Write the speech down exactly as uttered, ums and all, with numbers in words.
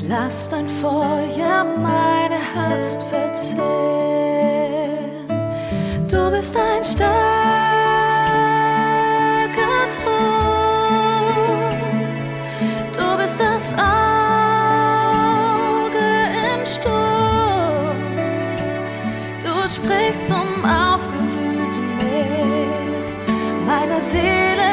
Lass dein Feuer meine Hast verzehren. Du bist ein starker Turm, du bist das Auge im Sturm, du sprichst zum aufgewühlten Meer, meiner Seele